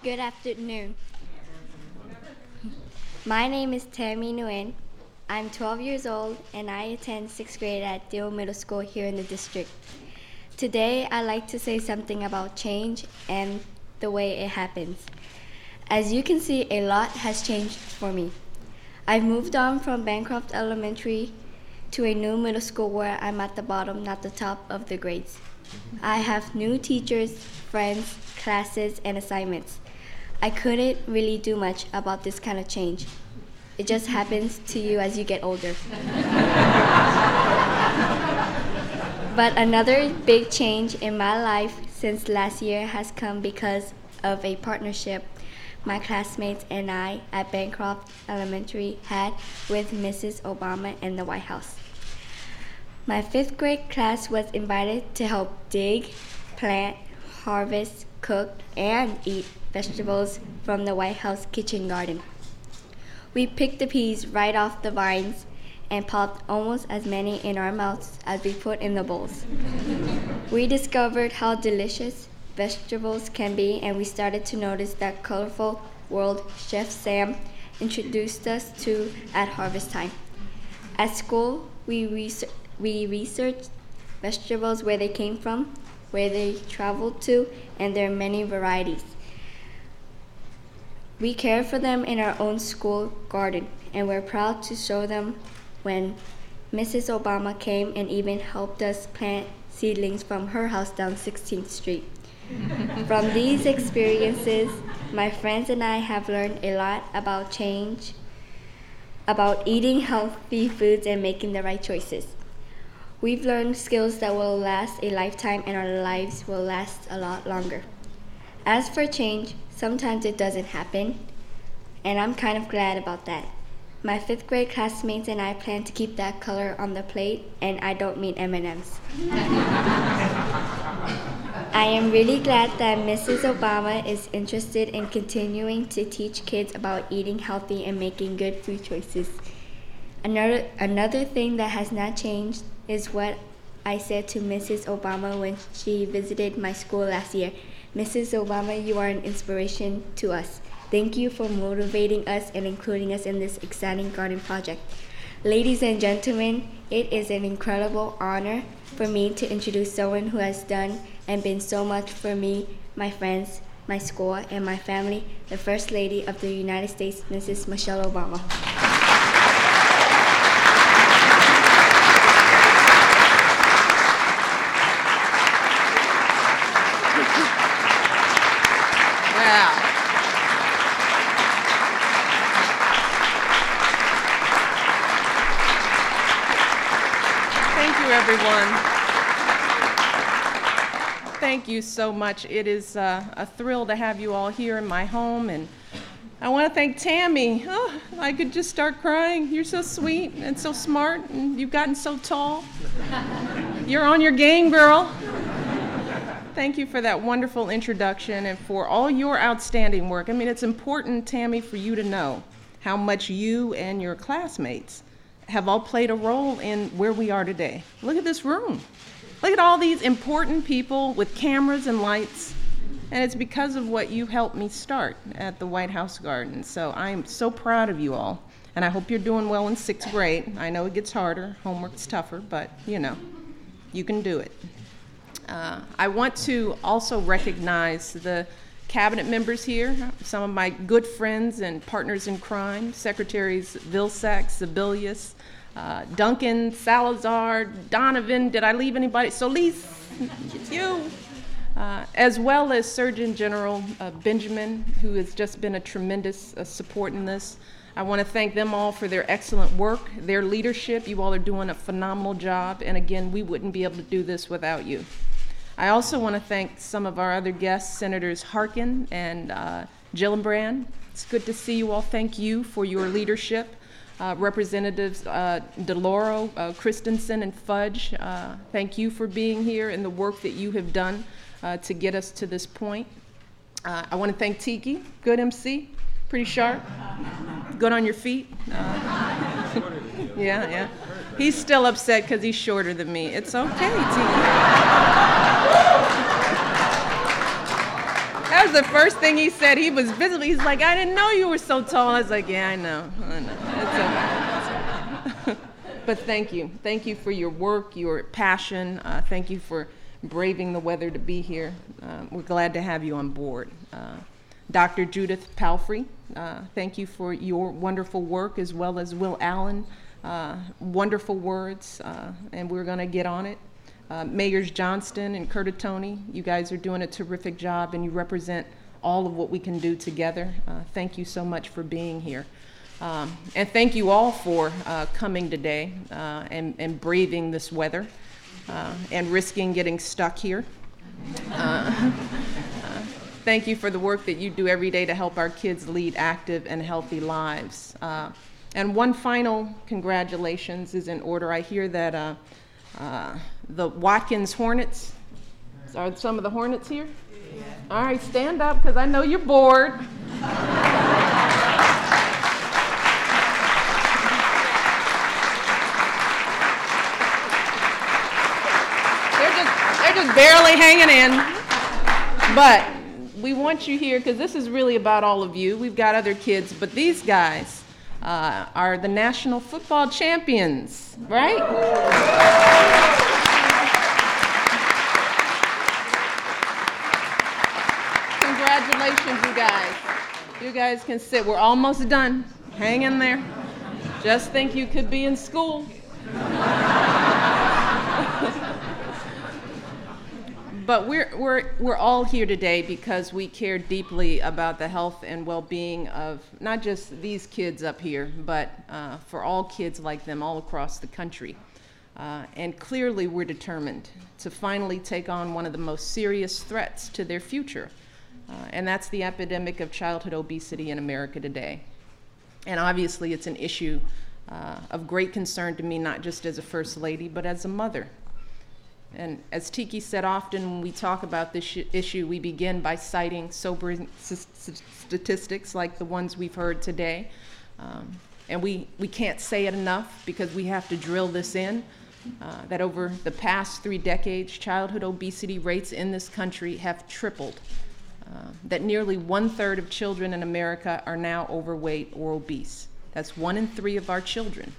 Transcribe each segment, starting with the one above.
Good afternoon. My name is Tammy Nguyen. I'm 12 years old and I attend 6th grade at Deal Middle School here in the district. Today, I'd like to say something about change and the way it happens. As you can see, a lot has changed for me. I've moved on from Bancroft Elementary to a new middle school where I'm at the bottom, not the top of the grades. I have new teachers, friends, classes, and assignments. I couldn't really do much about this kind of change. It just happens to you as you get older. But another big change in my life since last year has come because of a partnership my classmates and I at Bancroft Elementary had with Mrs. Obama and the White House. My 5th grade class was invited to help dig, plant, harvest, cook, and eat vegetables from the White House kitchen garden. We picked the peas right off the vines and popped almost as many in our mouths as we put in the bowls. We discovered how delicious vegetables can be, and we started to notice that colorful world Chef Sam introduced us to at harvest time. At school, we researched vegetables, where they came from, where they traveled to, and their many varieties. We care for them in our own school garden, and we're proud to show them when Mrs. Obama came and even helped us plant seedlings from her house down 16th Street. From these experiences, my friends and I have learned a lot about change, about eating healthy foods and making the right choices. We've learned skills that will last a lifetime, and our lives will last a lot longer. As for change, sometimes it doesn't happen, and I'm kind of glad about that. My 5th grade classmates and I plan to keep that color on the plate, and I don't mean M&Ms. I am really glad that Mrs. Obama is interested in continuing to teach kids about eating healthy and making good food choices. Another thing that has not changed is what I said to Mrs. Obama when she visited my school last year. Mrs. Obama, you are an inspiration to us. Thank you for motivating us and including us in this exciting garden project. Ladies and gentlemen, it is an incredible honor for me to introduce someone who has done and been so much for me, my friends, my school, and my family, the First Lady of the United States, Mrs. Michelle Obama. Wow. Thank you, everyone. Thank you so much. It is a thrill to have you all here in my home, and I want to thank Tammy. Oh, I could just start crying. You're so sweet and so smart, and you've gotten so tall. You're on your game, girl. Thank you for that wonderful introduction and for all your outstanding work. I mean, it's important, Tammy, for you to know how much you and your classmates have all played a role in where we are today. Look at this room. Look at all these important people with cameras and lights. And it's because of what you helped me start at the White House Garden. So I am so proud of you all. And I hope you're doing well in 6th grade. I know it gets harder, homework's tougher, but you know, you can do it. I want to also recognize the cabinet members here, some of my good friends and partners in crime, Secretaries Vilsack, Sebelius, Duncan, Salazar, Donovan, did I leave anybody? Solis, it's you. As well as Surgeon General Benjamin, who has just been a tremendous support in this. I want to thank them all for their excellent work, their leadership. You all are doing a phenomenal job, and again, we wouldn't be able to do this without you. I also want to thank some of our other guests, Senators Harkin and Gillibrand. It's good to see you all. Thank you for your leadership. Representatives DeLauro, Christensen, and Fudge, thank you for being here and the work that you have done to get us to this point. I want to thank Tiki, good MC, pretty sharp, good on your feet. Yeah. He's still upset because he's shorter than me. It's okay, Tiki. was the first thing he said. He was visibly, he's like, I didn't know you were so tall. I was like, yeah, I know. It's okay. But thank you. Thank you for your work, your passion. Thank you for braving the weather to be here. We're glad to have you on board. Dr. Judith Palfrey, thank you for your wonderful work, as well as Will Allen. Wonderful words, and we're going to get on it. Mayors Johnston and Curtatone, you guys are doing a terrific job, and you represent all of what we can do together. Thank you so much for being here. And thank you all for coming today and braving this weather and risking getting stuck here. Thank you for the work that you do every day to help our kids lead active and healthy lives. And one final congratulations is in order. I hear that the Watkins Hornets, are some of the Hornets here? Yeah. All right, stand up, because I know you're bored. They're just barely hanging in. But we want you here, because this is really about all of you. We've got other kids, but these guys are the national football champions, right? Congratulations, you guys. You guys can sit. We're almost done. Hang in there. Just think you could be in school. But we're all here today because we care deeply about the health and well-being of not just these kids up here, but for all kids like them all across the country. And clearly we're determined to finally take on one of the most serious threats to their future. And that's the epidemic of childhood obesity in America today. And obviously it's an issue of great concern to me, not just as a First Lady, but as a mother. And as Tiki said, often when we talk about this issue, we begin by citing sobering statistics like the ones we've heard today. And we can't say it enough because we have to drill this in, that over the past 3 decades, childhood obesity rates in this country have tripled. That nearly 1/3 of children in America are now overweight or obese. That's 1 in 3 of our children.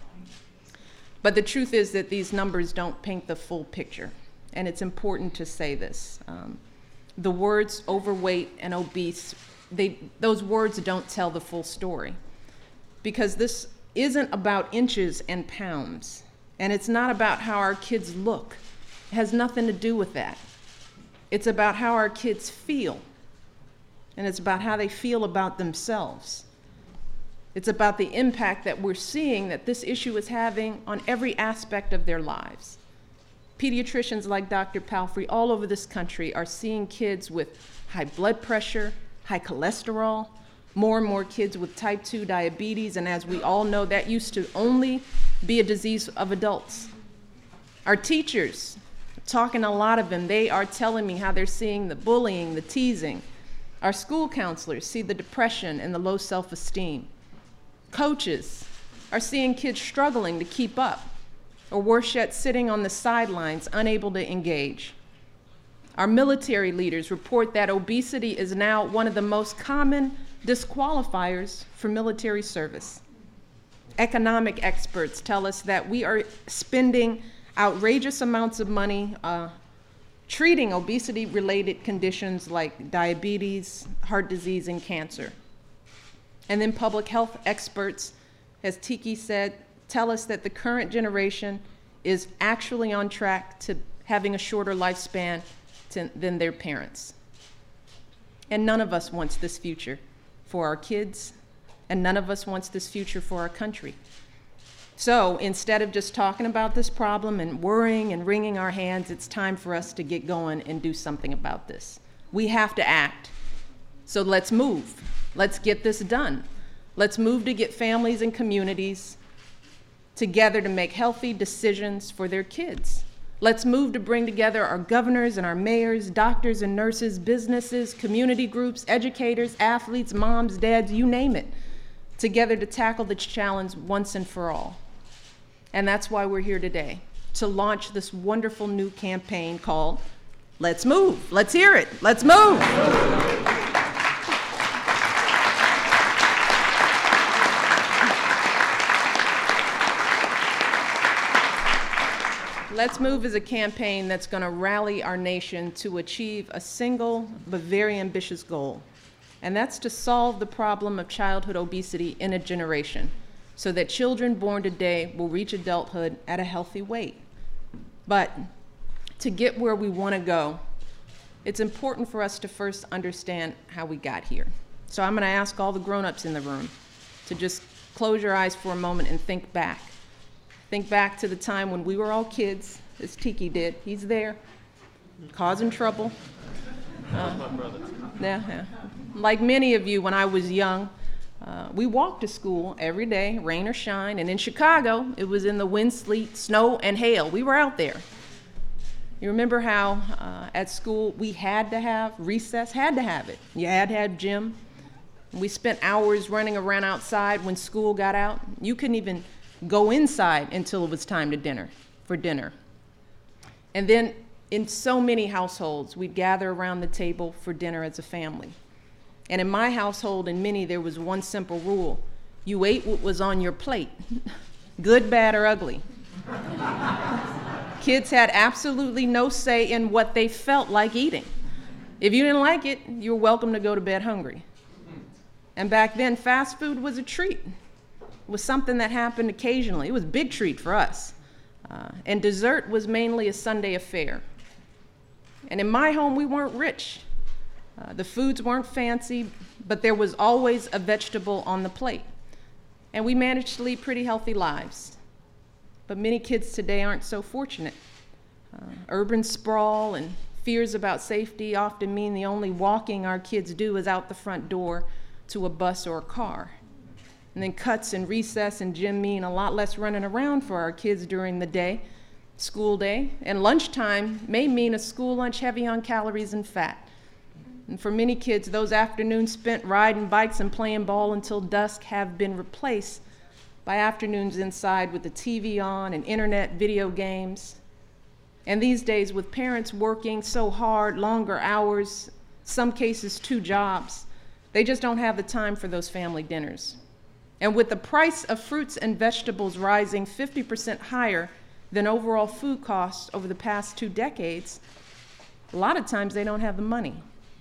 But the truth is that these numbers don't paint the full picture, and it's important to say this. The words overweight and obese, those words don't tell the full story, because this isn't about inches and pounds, and it's not about how our kids look. It has nothing to do with that. It's about how our kids feel, and it's about how they feel about themselves. It's about the impact that we're seeing that this issue is having on every aspect of their lives. Pediatricians like Dr. Palfrey all over this country are seeing kids with high blood pressure, high cholesterol, more and more kids with type 2 diabetes, and as we all know, that used to only be a disease of adults. Our teachers, talking to a lot of them, they are telling me how they're seeing the bullying, the teasing. Our school counselors see the depression and the low self-esteem. Coaches are seeing kids struggling to keep up, or worse yet, sitting on the sidelines, unable to engage. Our military leaders report that obesity is now one of the most common disqualifiers for military service. Economic experts tell us that we are spending outrageous amounts of money treating obesity-related conditions like diabetes, heart disease, and cancer. And then public health experts, as Tiki said, tell us that the current generation is actually on track to having a shorter lifespan than their parents. And none of us wants this future for our kids, and none of us wants this future for our country. So instead of just talking about this problem and worrying and wringing our hands, it's time for us to get going and do something about this. We have to act. So let's move. Let's get this done. Let's move to get families and communities together to make healthy decisions for their kids. Let's move to bring together our governors and our mayors, doctors and nurses, businesses, community groups, educators, athletes, moms, dads, you name it, together to tackle this challenge once and for all. And that's why we're here today, to launch this wonderful new campaign called Let's Move. Let's hear it. Let's move. Let's Move is a campaign that's going to rally our nation to achieve a single but very ambitious goal, and that's to solve the problem of childhood obesity in a generation so that children born today will reach adulthood at a healthy weight. But to get where we want to go, it's important for us to first understand how we got here. So I'm going to ask all the grown-ups in the room to just close your eyes for a moment and think back. Think back to the time when we were all kids, as Tiki did. He's there, causing trouble. My brother. Yeah. Like many of you, when I was young, we walked to school every day, rain or shine, and in Chicago, it was in the wind, sleet, snow, and hail. We were out there. You remember how at school we had to have recess, had to have it. You had to have gym. We spent hours running around outside when school got out. You couldn't even go inside until it was time for dinner. And then in so many households, we'd gather around the table for dinner as a family. And in my household and many, there was one simple rule. You ate what was on your plate, good, bad, or ugly. Kids had absolutely no say in what they felt like eating. If you didn't like it, you were welcome to go to bed hungry. And back then, fast food was a treat. It was something that happened occasionally. It was a big treat for us. And dessert was mainly a Sunday affair. And in my home, we weren't rich. The foods weren't fancy, but there was always a vegetable on the plate. And we managed to lead pretty healthy lives. But many kids today aren't so fortunate. Urban sprawl and fears about safety often mean the only walking our kids do is out the front door to a bus or a car. And then cuts and recess and gym mean a lot less running around for our kids during the day, school day. And lunchtime may mean a school lunch heavy on calories and fat. And for many kids, those afternoons spent riding bikes and playing ball until dusk have been replaced by afternoons inside with the TV on and internet video games. And these days, with parents working so hard, longer hours, some cases 2 jobs, they just don't have the time for those family dinners. And with the price of fruits and vegetables rising 50% higher than overall food costs over the past 2 decades, a lot of times they don't have the money,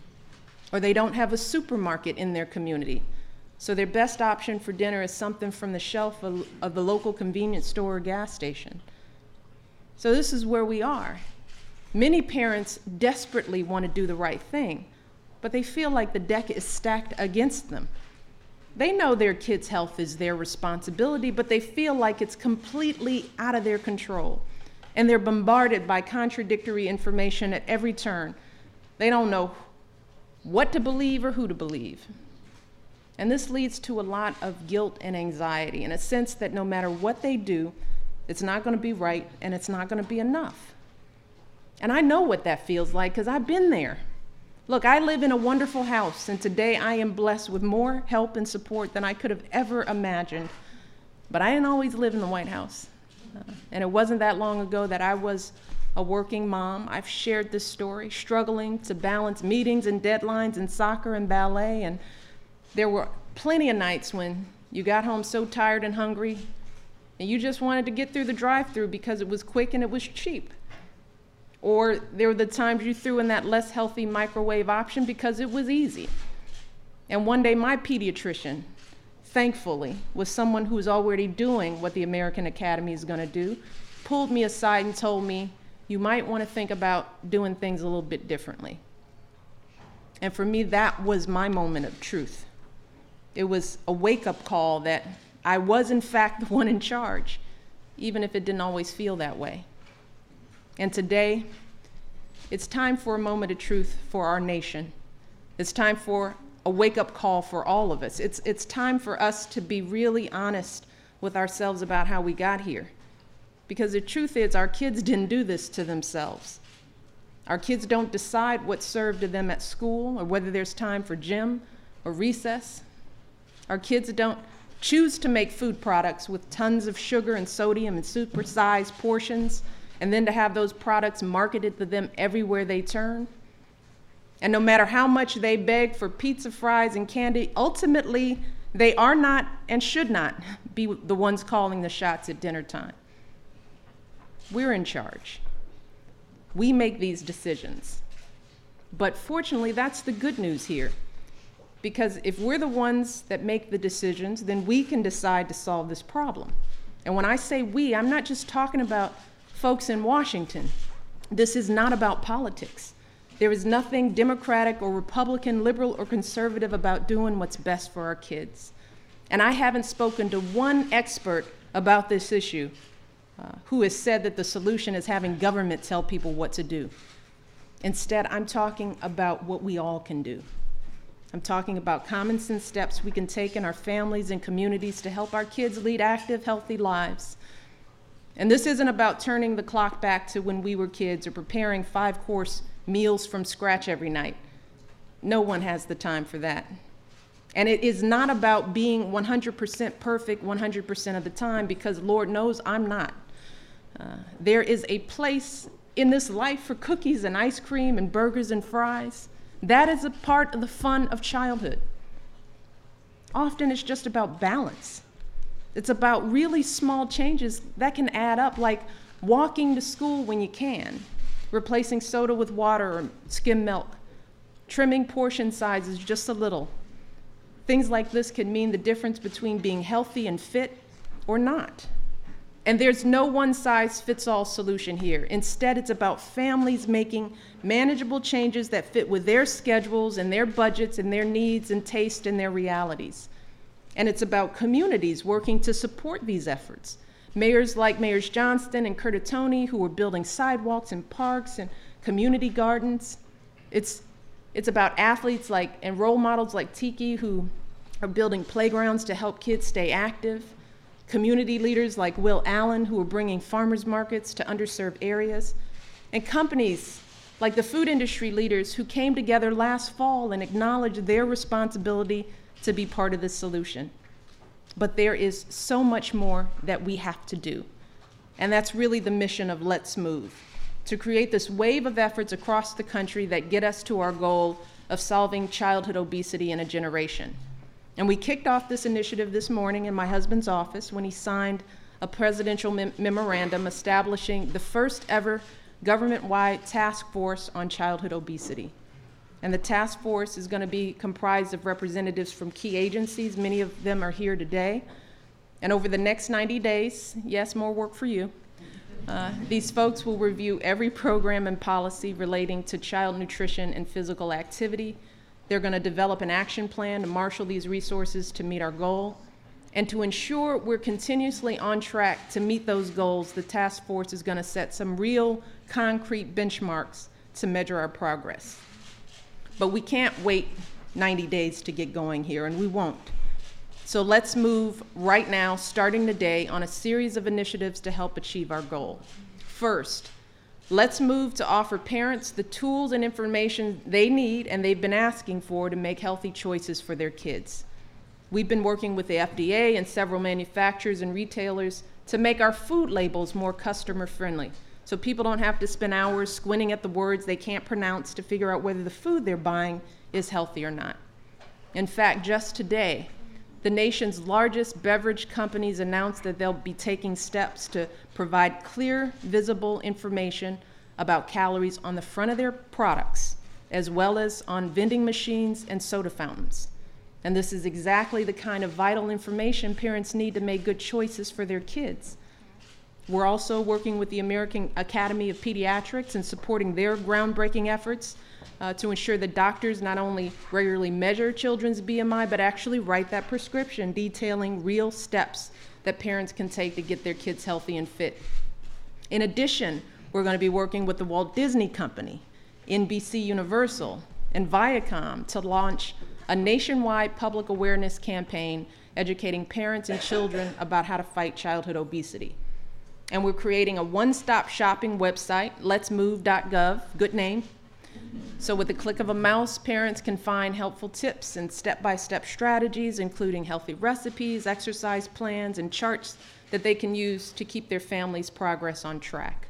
or they don't have a supermarket in their community. So their best option for dinner is something from the shelf of the local convenience store or gas station. So this is where we are. Many parents desperately want to do the right thing, but they feel like the deck is stacked against them. They know their kids' health is their responsibility, but they feel like it's completely out of their control. And they're bombarded by contradictory information at every turn. They don't know what to believe or who to believe. And this leads to a lot of guilt and anxiety, and a sense that no matter what they do, it's not going to be right and it's not going to be enough. And I know what that feels like because I've been there. Look, I live in a wonderful house, and today I am blessed with more help and support than I could have ever imagined. But I didn't always live in the White House. And it wasn't that long ago that I was a working mom. I've shared this story, struggling to balance meetings and deadlines and soccer and ballet. And there were plenty of nights when you got home so tired and hungry, and you just wanted to get through the drive-thru because it was quick and it was cheap. Or there were the times you threw in that less healthy microwave option because it was easy. And one day my pediatrician, thankfully, was someone who's already doing what the American Academy is going to do, pulled me aside and told me, you might want to think about doing things a little bit differently. And for me, that was my moment of truth. It was a wake-up call that I was, in fact, the one in charge, even if it didn't always feel that way. And today, it's time for a moment of truth for our nation. It's time for a wake-up call for all of us. It's time for us to be really honest with ourselves about how we got here. Because the truth is, our kids didn't do this to themselves. Our kids don't decide what's served to them at school or whether there's time for gym or recess. Our kids don't choose to make food products with tons of sugar and sodium and supersized portions, and then to have those products marketed to them everywhere they turn. And no matter how much they beg for pizza, fries, and candy, ultimately, they are not and should not be the ones calling the shots at dinner time. We're in charge. We make these decisions. But fortunately, that's the good news here. Because if we're the ones that make the decisions, then we can decide to solve this problem. And when I say we, I'm not just talking about folks in Washington. This is not about politics. There is nothing Democratic or Republican, liberal or conservative about doing what's best for our kids. And I haven't spoken to one expert about this issue who has said that the solution is having government tell people what to do. Instead, I'm talking about what we all can do. I'm talking about common sense steps we can take in our families and communities to help our kids lead active, healthy lives. And this isn't about turning the clock back to when we were kids or preparing 5-course meals from scratch every night. No one has the time for that. And it is not about being 100% perfect 100% of the time, because Lord knows I'm not. There is a place in this life for cookies and ice cream and burgers and fries. That is a part of the fun of childhood. Often it's just about balance. It's about really small changes that can add up, like walking to school when you can, replacing soda with water or skim milk, trimming portion sizes just a little. Things like this can mean the difference between being healthy and fit or not. And there's no one-size-fits-all solution here. Instead, it's about families making manageable changes that fit with their schedules and their budgets and their needs and taste and their realities. And it's about communities working to support these efforts. Mayors like Mayors Johnston and Curtatone, who are building sidewalks and parks and community gardens. It's about athletes and role models like Tiki, who are building playgrounds to help kids stay active. Community leaders like Will Allen, who are bringing farmers markets to underserved areas. And companies like the food industry leaders who came together last fall and acknowledged their responsibility to be part of the solution. But there is so much more that we have to do. And that's really the mission of Let's Move, to create this wave of efforts across the country that get us to our goal of solving childhood obesity in a generation. And we kicked off this initiative this morning in my husband's office when he signed a presidential memorandum establishing the first ever government-wide task force on childhood obesity. And the task force is going to be comprised of representatives from key agencies. Many of them are here today. And over the next 90 days, yes, more work for you, these folks will review every program and policy relating to child nutrition and physical activity. They're going to develop an action plan to marshal these resources to meet our goal. And to ensure we're continuously on track to meet those goals, the task force is going to set some real concrete benchmarks to measure our progress. But we can't wait 90 days to get going here, and we won't. So let's move right now, starting today, on a series of initiatives to help achieve our goal. First, let's move to offer parents the tools and information they need and they've been asking for to make healthy choices for their kids. We've been working with the FDA and several manufacturers and retailers to make our food labels more customer friendly, so people don't have to spend hours squinting at the words they can't pronounce to figure out whether the food they're buying is healthy or not. In fact, just today, the nation's largest beverage companies announced that they'll be taking steps to provide clear, visible information about calories on the front of their products, as well as on vending machines and soda fountains. And this is exactly the kind of vital information parents need to make good choices for their kids. We're also working with the American Academy of Pediatrics and supporting their groundbreaking efforts to ensure that doctors not only regularly measure children's BMI, but actually write that prescription detailing real steps that parents can take to get their kids healthy and fit. In addition, we're going to be working with the Walt Disney Company, NBC Universal, and Viacom to launch a nationwide public awareness campaign educating parents and children about how to fight childhood obesity. And we're creating a one-stop shopping website, letsmove.gov, good name. So with the click of a mouse, parents can find helpful tips and step-by-step strategies, including healthy recipes, exercise plans, and charts that they can use to keep their family's progress on track.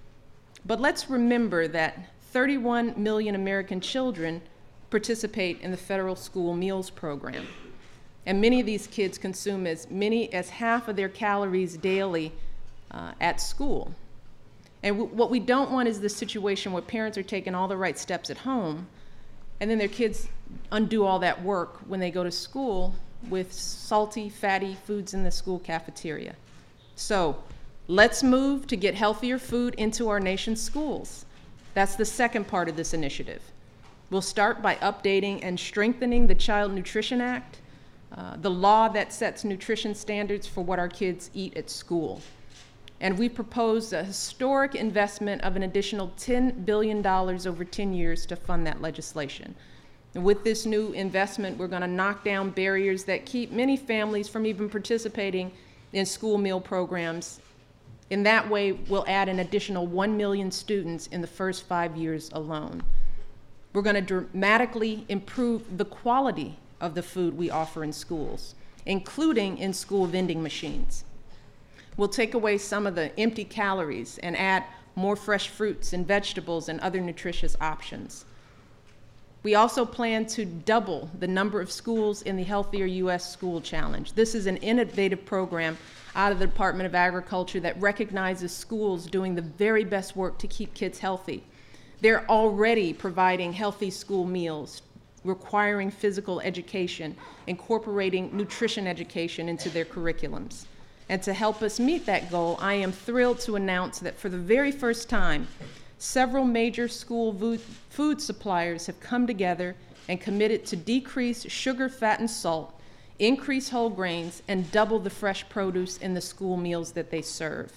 But let's remember that 31 million American children participate in the federal school meals program. And many of these kids consume as many as half of their calories daily at school. And what we don't want is the situation where parents are taking all the right steps at home, and then their kids undo all that work when they go to school with salty, fatty foods in the school cafeteria. So let's move to get healthier food into our nation's schools. That's the second part of this initiative. We'll start by updating and strengthening the Child Nutrition Act, the law that sets nutrition standards for what our kids eat at school. And we propose a historic investment of an additional $10 billion over 10 years to fund that legislation. And with this new investment, we're going to knock down barriers that keep many families from even participating in school meal programs. In that way, we'll add an additional 1 million students in the first 5 years alone. We're going to dramatically improve the quality of the food we offer in schools, including in school vending machines. We'll take away some of the empty calories and add more fresh fruits and vegetables and other nutritious options. We also plan to double the number of schools in the Healthier U.S. School Challenge. This is an innovative program out of the Department of Agriculture that recognizes schools doing the very best work to keep kids healthy. They're already providing healthy school meals, requiring physical education, incorporating nutrition education into their curriculums. And to help us meet that goal, I am thrilled to announce that for the very first time, several major school food suppliers have come together and committed to decrease sugar, fat, and salt, increase whole grains, and double the fresh produce in the school meals that they serve.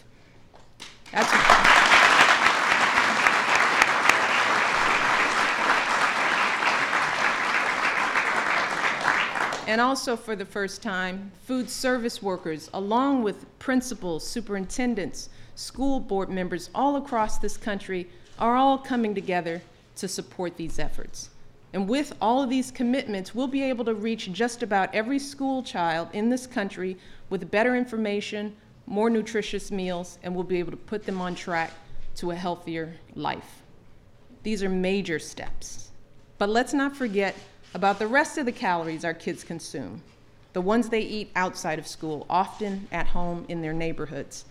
And also for the first time, food service workers, along with principals, superintendents, school board members all across this country are all coming together to support these efforts. And with all of these commitments, we'll be able to reach just about every school child in this country with better information, more nutritious meals, and we'll be able to put them on track to a healthier life. These are major steps. But let's not forget about the rest of the calories our kids consume, the ones they eat outside of school, often at home in their neighborhoods.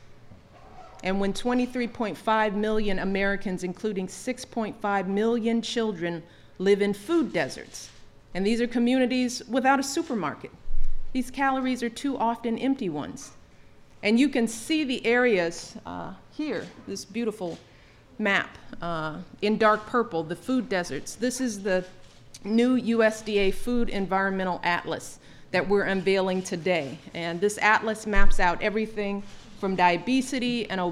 And when 23.5 million Americans, including 6.5 million children, live in food deserts, and these are communities without a supermarket, these calories are too often empty ones. And you can see the areas here, this beautiful map in dark purple, the food deserts. This is the new USDA Food Environmental Atlas that we're unveiling today. And this atlas maps out everything from diabetes and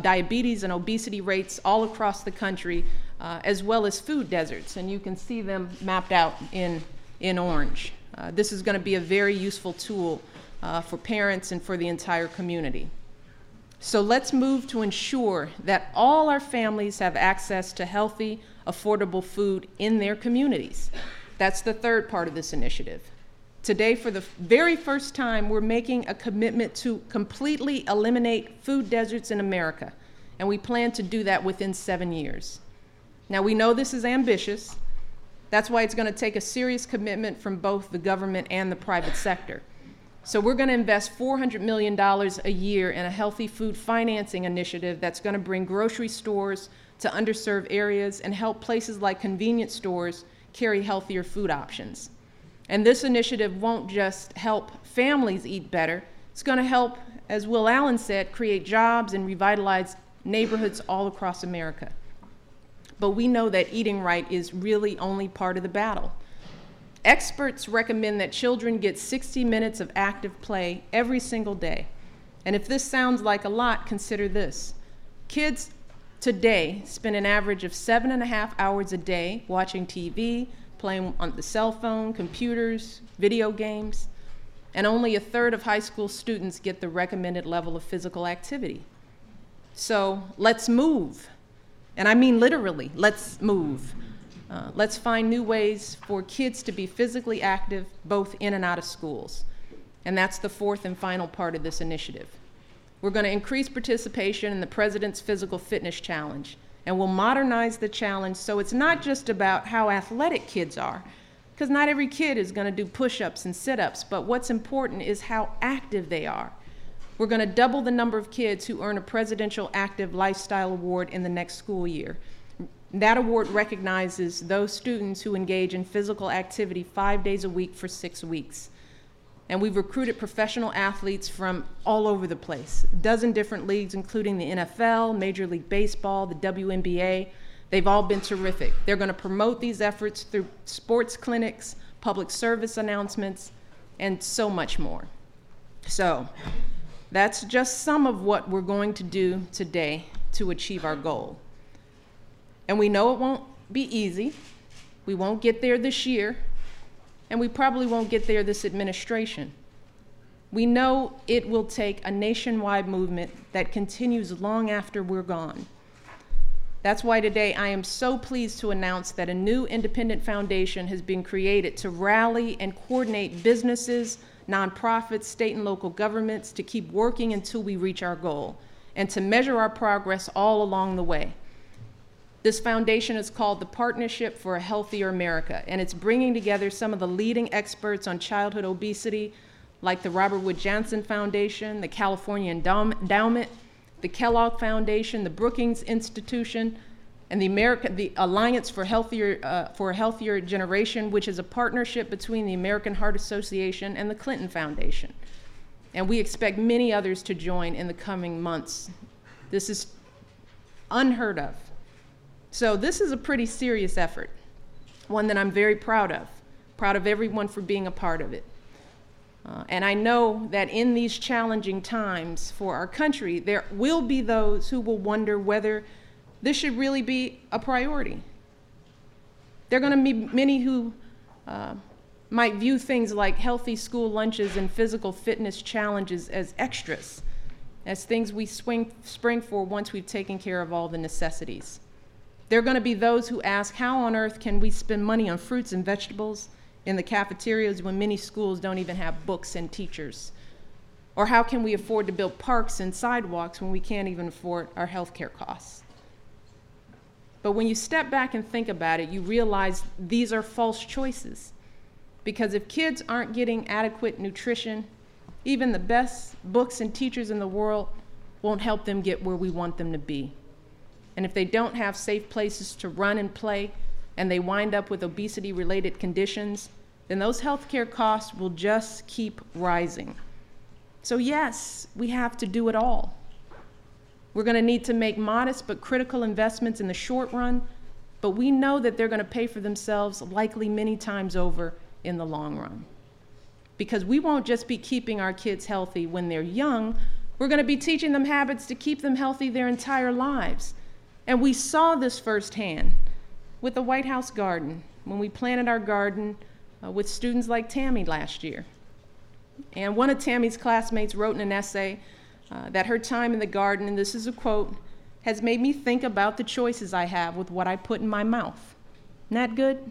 obesity rates all across the country, as well as food deserts. And you can see them mapped out in orange. This is going to be a very useful tool for parents and for the entire community. So let's move to ensure that all our families have access to healthy, affordable food in their communities. That's the third part of this initiative. Today, for the very first time, we're making a commitment to completely eliminate food deserts in America, and we plan to do that within 7 years. Now, we know this is ambitious. That's why it's going to take a serious commitment from both the government and the private sector. So we're going to invest $400 million a year in a healthy food financing initiative that's going to bring grocery stores to underserved areas and help places like convenience stores carry healthier food options. And this initiative won't just help families eat better, it's going to help, as Will Allen said, create jobs and revitalize neighborhoods all across America. But we know that eating right is really only part of the battle. Experts recommend that children get 60 minutes of active play every single day. And if this sounds like a lot, consider this. Kids today spend an average of 7.5 hours a day watching TV, playing on the cell phone, computers, video games, and only a third of high school students get the recommended level of physical activity. So let's move. And I mean literally, let's move. Let's find new ways for kids to be physically active both in and out of schools. And that's the fourth and final part of this initiative. We're going to increase participation in the President's Physical Fitness Challenge, and we'll modernize the challenge so it's not just about how athletic kids are, because not every kid is going to do push-ups and sit-ups, but what's important is how active they are. We're going to double the number of kids who earn a Presidential Active Lifestyle Award in the next school year. That award recognizes those students who engage in physical activity 5 days a week for 6 weeks. And we've recruited professional athletes from all over the place, a dozen different leagues, including the NFL, Major League Baseball, the WNBA. They've all been terrific. They're going to promote these efforts through sports clinics, public service announcements, and so much more. So that's just some of what we're going to do today to achieve our goal. And we know it won't be easy. We won't get there this year, and we probably won't get there this administration. We know it will take a nationwide movement that continues long after we're gone. That's why today I am so pleased to announce that a new independent foundation has been created to rally and coordinate businesses, nonprofits, state and local governments to keep working until we reach our goal and to measure our progress all along the way. This foundation is called the Partnership for a Healthier America, and it's bringing together some of the leading experts on childhood obesity, like the Robert Wood Johnson Foundation, the California Endowment, the Kellogg Foundation, the Brookings Institution, and the Alliance for a Healthier Generation, which is a partnership between the American Heart Association and the Clinton Foundation. And we expect many others to join in the coming months. This is unheard of. So this is a pretty serious effort, one that I'm very proud of everyone for being a part of it. And I know that in these challenging times for our country, there will be those who will wonder whether this should really be a priority. There are going to be many who might view things like healthy school lunches and physical fitness challenges as extras, as things we spring for once we've taken care of all the necessities. There are going to be those who ask, how on earth can we spend money on fruits and vegetables in the cafeterias when many schools don't even have books and teachers? Or how can we afford to build parks and sidewalks when we can't even afford our health care costs? But when you step back and think about it, you realize these are false choices. Because if kids aren't getting adequate nutrition, even the best books and teachers in the world won't help them get where we want them to be. And if they don't have safe places to run and play, and they wind up with obesity-related conditions, then those healthcare costs will just keep rising. So yes, we have to do it all. We're going to need to make modest but critical investments in the short run, but we know that they're going to pay for themselves likely many times over in the long run. Because we won't just be keeping our kids healthy when they're young, we're going to be teaching them habits to keep them healthy their entire lives. And we saw this firsthand with the White House garden, when we planted our garden with students like Tammy last year. And one of Tammy's classmates wrote in an essay that her time in the garden, and this is a quote, has made me think about the choices I have with what I put in my mouth. Isn't that good?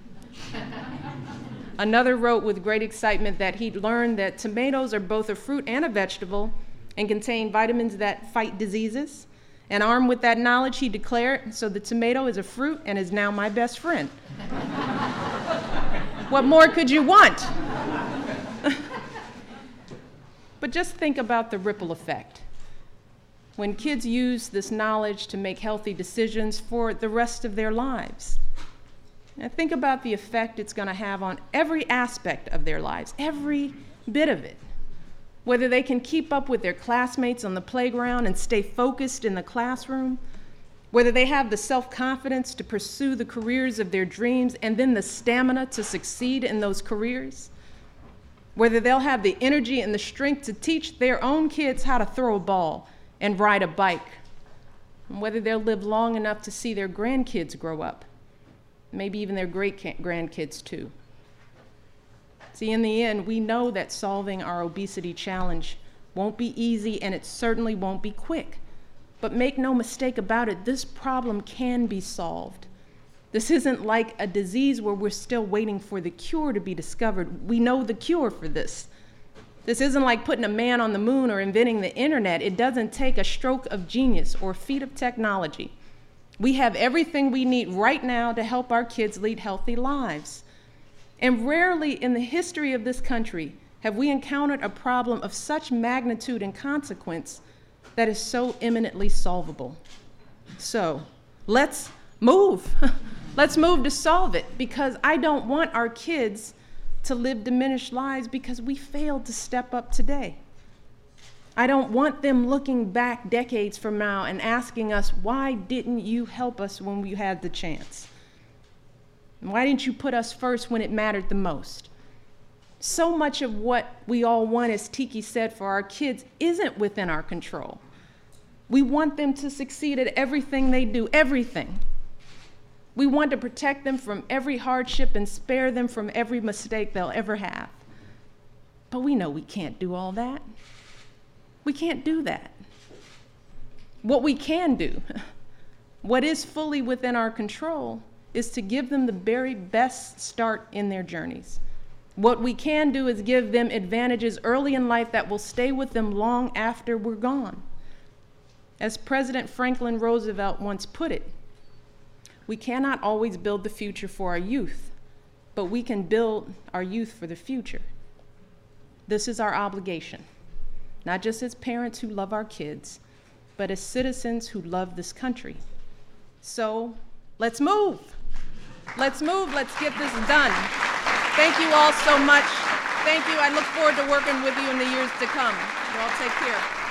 Another wrote with great excitement that he'd learned that tomatoes are both a fruit and a vegetable and contain vitamins that fight diseases. And armed with that knowledge, he declared, so the tomato is a fruit and is now my best friend. What more could you want? But just think about the ripple effect. When kids use this knowledge to make healthy decisions for the rest of their lives. Now think about the effect it's going to have on every aspect of their lives, every bit of it. Whether they can keep up with their classmates on the playground and stay focused in the classroom, whether they have the self-confidence to pursue the careers of their dreams and then the stamina to succeed in those careers, whether they'll have the energy and the strength to teach their own kids how to throw a ball and ride a bike, and whether they'll live long enough to see their grandkids grow up, maybe even their great-grandkids too. See, in the end, we know that solving our obesity challenge won't be easy, and it certainly won't be quick. But make no mistake about it, this problem can be solved. This isn't like a disease where we're still waiting for the cure to be discovered. We know the cure for this. This isn't like putting a man on the moon or inventing the internet. It doesn't take a stroke of genius or a feat of technology. We have everything we need right now to help our kids lead healthy lives. And rarely in the history of this country have we encountered a problem of such magnitude and consequence that is so imminently solvable. So let's move. Let's move to solve it, because I don't want our kids to live diminished lives because we failed to step up today. I don't want them looking back decades from now and asking us, why didn't you help us when we had the chance? And why didn't you put us first when it mattered the most? So much of what we all want, as Tiki said, for our kids isn't within our control. We want them to succeed at everything they do, everything. We want to protect them from every hardship and spare them from every mistake they'll ever have. But we know we can't do all that. We can't do that. What we can do, what is fully within our control, is to give them the very best start in their journeys. What we can do is give them advantages early in life that will stay with them long after we're gone. As President Franklin Roosevelt once put it, we cannot always build the future for our youth, but we can build our youth for the future. This is our obligation, not just as parents who love our kids, but as citizens who love this country. So let's move. Let's move. Let's get this done. Thank you all so much. Thank you. I look forward to working with you in the years to come. You all take care.